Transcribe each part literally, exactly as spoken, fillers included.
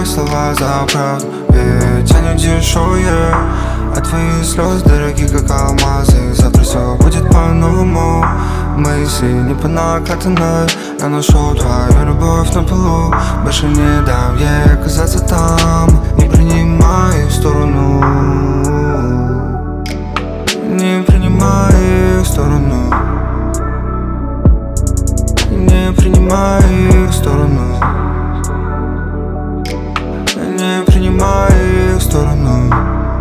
принимай слова за правду, ведь они дешевые. А твои слезы дороги, как алмазы. Завтра все будет по-новому. Мысли не по накатанной. Я нашел твою любовь на полу. Больше не дам ей оказаться там. Не принимай их сторону. Не принимай их сторону. Не принимай их сторону. Не принимай их сторону.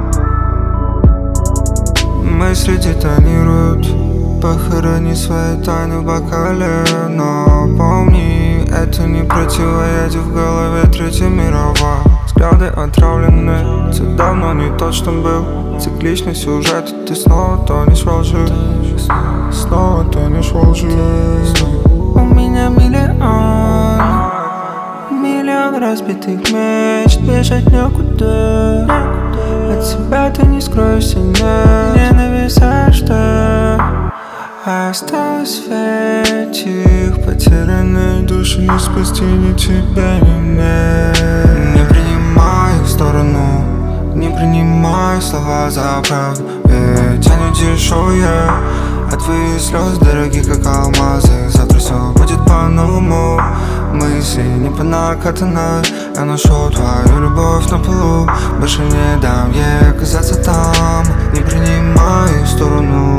Мысли детонируют. Похорони свои тайны в бокале. Но помни, это не противоядие в голове Третья мировая. Взгляды отравлены, ты давно не тот, что был. Цикличный сюжет, ты снова тонешь во лжи. Снова тонешь во лжи. У меня миллион, миллион разбитых мечт. Бежать некуда, от себя ты не скроешься, нет. Ненависть, а что осталось в этих потерянных души? Не спасти ни тебя, ни меня. Не принимай их сторону. Не принимай слова за правду, ведь они дешевые. А твои слезы дороги, как алмазы. Завтра все будет по-новому. Мысли не по накатанной. Я нашел твою любовь на полу. Больше не дам ей оказаться там. Не принимай их сторону.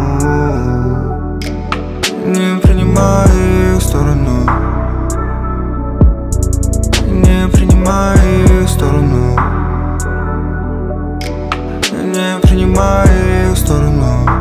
Не принимай их сторону. Не принимай их сторону. Не принимай их сторону.